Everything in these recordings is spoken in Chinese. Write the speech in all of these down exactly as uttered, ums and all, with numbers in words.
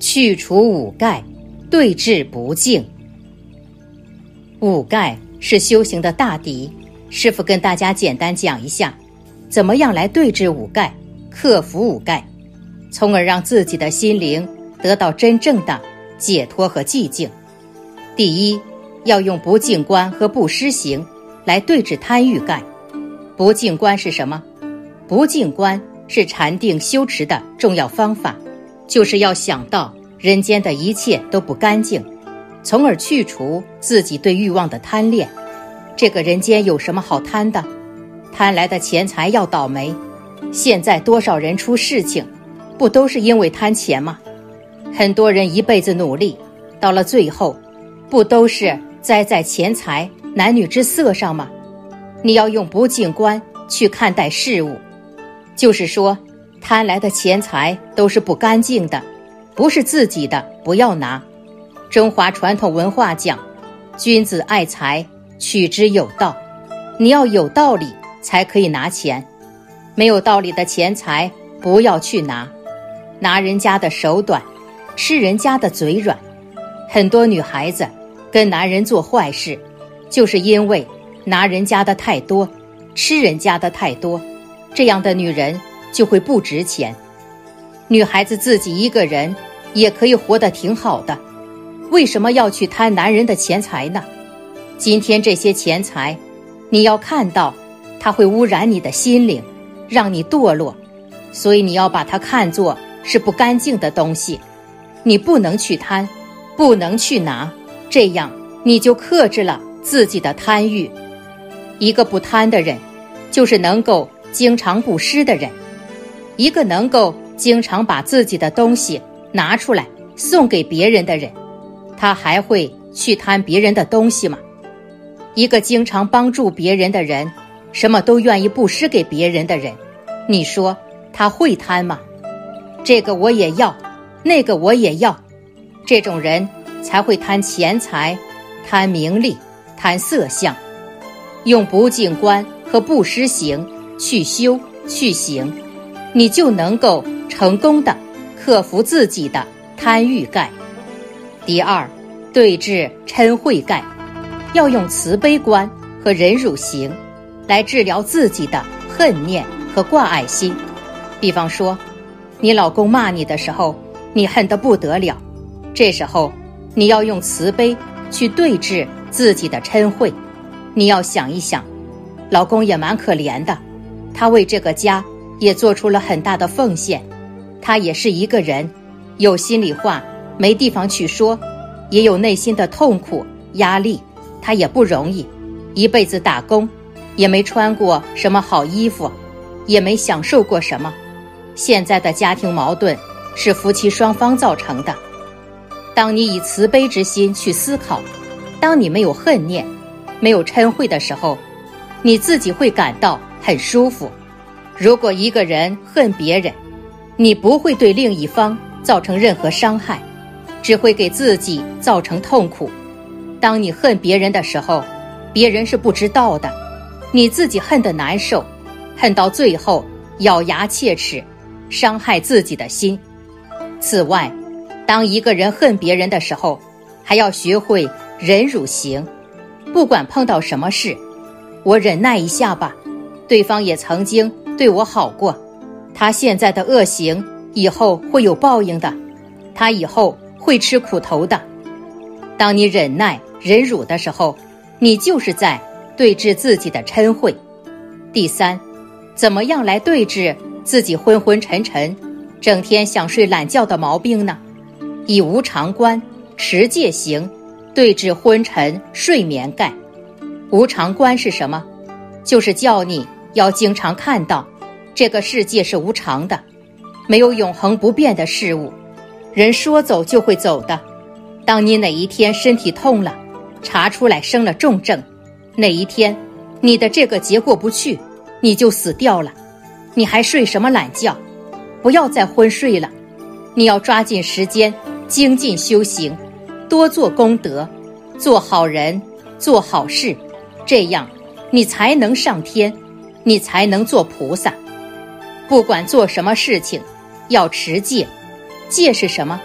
去除五盖，对治不净。五盖是修行的大敌，师父跟大家简单讲一下，怎么样来对治五盖，克服五盖，从而让自己的心灵得到真正的解脱和寂静。第一，要用不净观和不施行来对治贪欲盖。不净观是什么？不净观是禅定修持的重要方法，就是要想到人间的一切都不干净，从而去除自己对欲望的贪恋。这个人间有什么好贪的？贪来的钱财要倒霉。现在多少人出事情，不都是因为贪钱吗？很多人一辈子努力，到了最后，不都是栽在钱财、男女之色上吗？你要用不净观去看待事物，就是说，贪来的钱财都是不干净的，不是自己的，不要拿。中华传统文化讲，君子爱财，取之有道。你要有道理才可以拿钱，没有道理的钱财不要去拿。拿人家的手短，吃人家的嘴软。很多女孩子跟男人做坏事，就是因为拿人家的太多，吃人家的太多，这样的女人就会不值钱。女孩子自己一个人也可以活得挺好的，为什么要去贪男人的钱财呢？今天这些钱财，你要看到它会污染你的心灵，让你堕落，所以你要把它看作是不干净的东西，你不能去贪，不能去拿，这样你就克制了自己的贪欲。一个不贪的人，就是能够经常布施的人。一个能够经常把自己的东西拿出来送给别人的人，他还会去贪别人的东西吗？一个经常帮助别人的人，什么都愿意布施给别人的人，你说他会贪吗？这个我也要，那个我也要，这种人才会贪钱财，贪名利，贪色相。用不净观和不施行去修去行，你就能够成功的克服自己的贪欲盖。第二，对治嗔恚盖，要用慈悲观和忍辱行来治疗自己的恨念和挂碍心。比方说，你老公骂你的时候，你恨得不得了，这时候你要用慈悲去对治自己的嗔恚。你要想一想，老公也蛮可怜的，他为这个家也做出了很大的奉献，他也是一个人，有心里话没地方去说，也有内心的痛苦压力，他也不容易，一辈子打工，也没穿过什么好衣服，也没享受过什么。现在的家庭矛盾是夫妻双方造成的。当你以慈悲之心去思考，当你没有恨念，没有嗔恚的时候，你自己会感到很舒服。如果一个人恨别人，你不会对另一方造成任何伤害，只会给自己造成痛苦。当你恨别人的时候，别人是不知道的，你自己恨得难受，恨到最后咬牙切齿，伤害自己的心。此外，当一个人恨别人的时候，还要学会忍辱行。不管碰到什么事，我忍耐一下吧，对方也曾经对我好过，他现在的恶行以后会有报应的，他以后会吃苦头的。当你忍耐忍辱的时候，你就是在对治自己的嗔恚。第三，怎么样来对治自己昏昏沉沉整天想睡懒觉的毛病呢？以无常观持戒行对治昏沉睡眠盖。无常观是什么？就是叫你要经常看到这个世界是无常的，没有永恒不变的事物，人说走就会走的。当你哪一天身体痛了，查出来生了重症，哪一天你的这个节过不去，你就死掉了。你还睡什么懒觉？不要再昏睡了，你要抓紧时间精进修行，多做功德，做好人，做好事，这样你才能上天，你才能做菩萨。不管做什么事情，要持戒。戒是什么？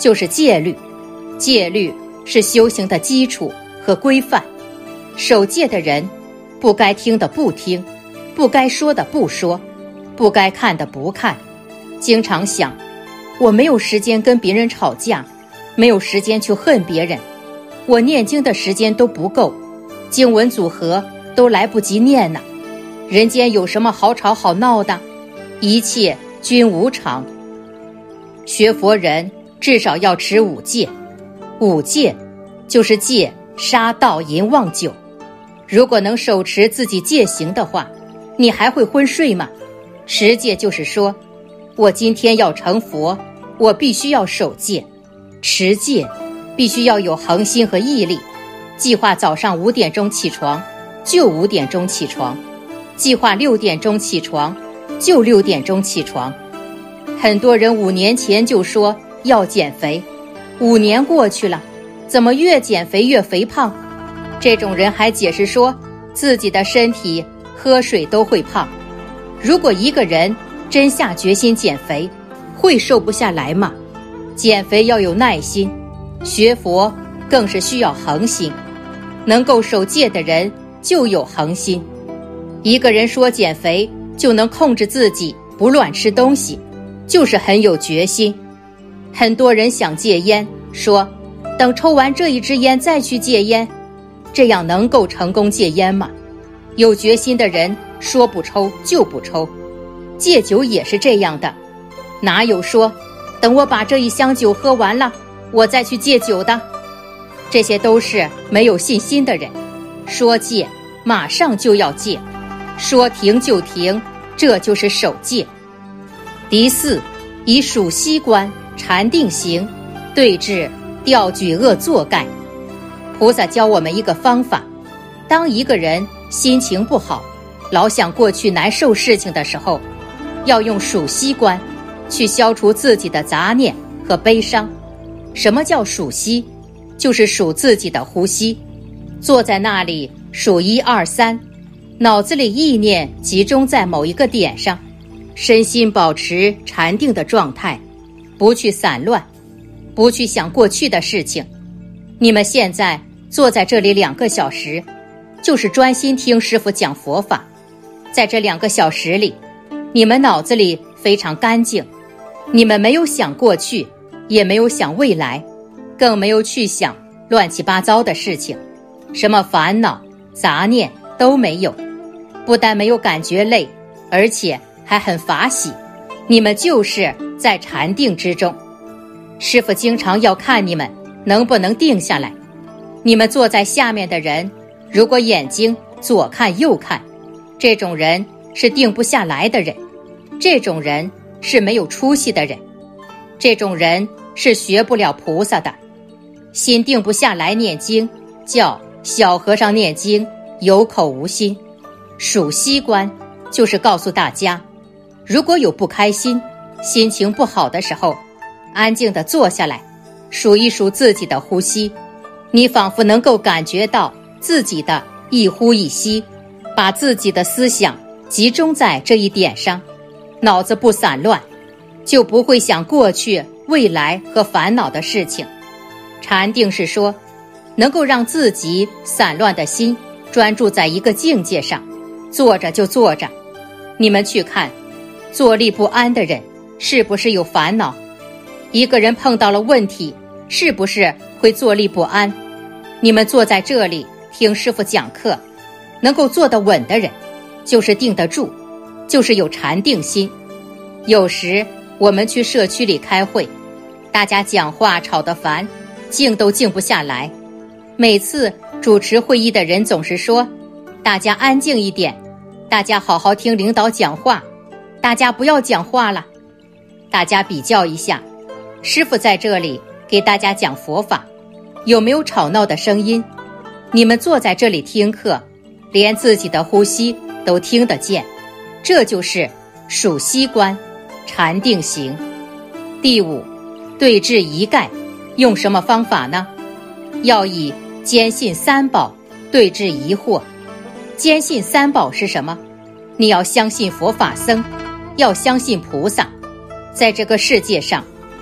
就是戒律。戒律是修行的基础和规范。守戒的人，不该听的不听，不该说的不说，不该看的不看。经常想，我没有时间跟别人吵架，没有时间去恨别人，我念经的时间都不够，经文组合都来不及念呢。人间有什么好吵好闹的？一切均无常。学佛人至少要持五戒，五戒就是戒杀盗淫妄酒。如果能手持自己戒行的话，你还会昏睡吗？持戒就是说，我今天要成佛，我必须要守戒。持戒必须要有恒心和毅力。计划早上五点钟起床，就五点钟起床；计划六点钟起床，就六点钟起床。很多人五年前就说要减肥，五年过去了，怎么越减肥越肥胖？这种人还解释说自己的身体喝水都会胖。如果一个人真下决心减肥，会瘦不下来吗？减肥要有耐心，学佛更是需要恒心。能够守戒的人就有恒心。一个人说减肥就能控制自己不乱吃东西，就是很有决心。很多人想戒烟，说等抽完这一支烟再去戒烟，这样能够成功戒烟吗？有决心的人说不抽就不抽。戒酒也是这样的，哪有说等我把这一箱酒喝完了我再去戒酒的？这些都是没有信心的人。说戒马上就要戒，说停就停，这就是守戒。第四，以数息观禅定行对治调举恶作盖。菩萨教我们一个方法，当一个人心情不好，老想过去难受事情的时候，要用数息观去消除自己的杂念和悲伤。什么叫数息？就是数自己的呼吸。坐在那里数一二三，脑子里意念集中在某一个点上，身心保持禅定的状态，不去散乱，不去想过去的事情。你们现在坐在这里两个小时，就是专心听师父讲佛法。在这两个小时里，你们脑子里非常干净，你们没有想过去，也没有想未来，更没有去想乱七八糟的事情，什么烦恼杂念都没有。不但没有感觉累，而且还很法喜。你们就是在禅定之中。师父经常要看你们能不能定下来。你们坐在下面的人，如果眼睛左看右看，这种人是定不下来的人，这种人是没有出息的人，这种人是学不了菩萨的。心定不下来念经，叫小和尚念经有口无心。数息观就是告诉大家，如果有不开心心情不好的时候，安静地坐下来，数一数自己的呼吸，你仿佛能够感觉到自己的一呼一吸，把自己的思想集中在这一点上，脑子不散乱，就不会想过去未来和烦恼的事情。禅定是说，能够让自己散乱的心专注在一个境界上，坐着就坐着。你们去看，坐立不安的人是不是有烦恼？一个人碰到了问题，是不是会坐立不安？你们坐在这里听师父讲课，能够坐得稳的人，就是定得住，就是有禅定心。有时我们去社区里开会，大家讲话吵得烦，静都静不下来。每次主持会议的人总是说，大家安静一点，大家好好听领导讲话，大家不要讲话了。大家比较一下，师父在这里给大家讲佛法，有没有吵闹的声音？你们坐在这里听课，连自己的呼吸都听得见，这就是数息观禅定行。第五，对治疑盖，用什么方法呢？要以坚信三宝对治疑惑。坚信三宝是什么？你要相信佛法僧，要相信菩萨。在这个世界上，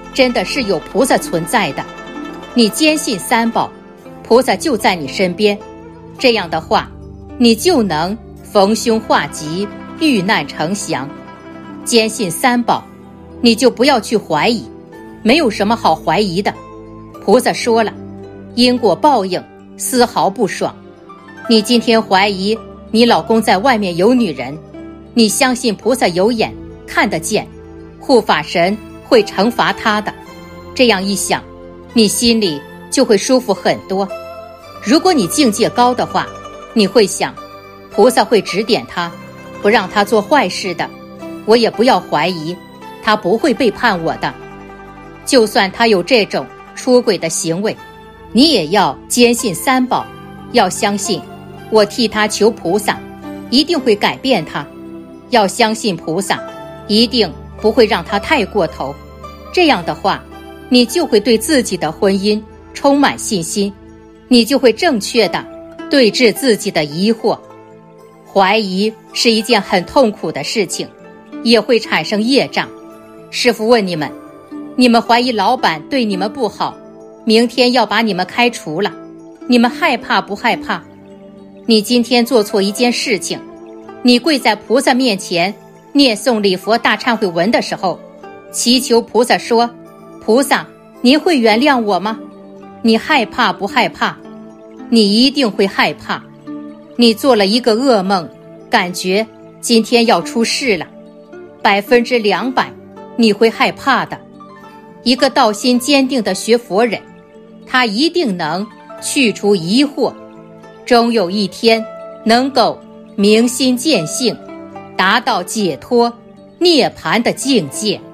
真的是有菩萨存在的。你坚信三宝，菩萨就在你身边，这样的话，你就能逢凶化吉，遇难成祥。坚信三宝，你就不要去怀疑，没有什么好怀疑的。菩萨说了，因果报应丝毫不爽。你今天怀疑你老公在外面有女人，你相信菩萨有眼看得见，护法神会惩罚他的。这样一想，你心里就会舒服很多。如果你境界高的话，你会想，菩萨会指点他，不让他做坏事的，我也不要怀疑，他不会背叛我的。就算他有这种出轨的行为，你也要坚信三宝，要相信我替他求菩萨，一定会改变他。要相信菩萨，一定不会让他太过头。这样的话，你就会对自己的婚姻充满信心，你就会正确的对治自己的疑惑。怀疑是一件很痛苦的事情，也会产生业障。师父问你们，你们怀疑老板对你们不好，明天要把你们开除了，你们害怕不害怕？你今天做错一件事情，你跪在菩萨面前念诵礼佛大忏悔文的时候，祈求菩萨说，菩萨，您会原谅我吗？你害怕不害怕？你一定会害怕。你做了一个噩梦，感觉今天要出事了，百分之两百你会害怕的。一个道心坚定的学佛人，他一定能去除疑惑，终有一天能够明心见性，达到解脱涅槃的境界。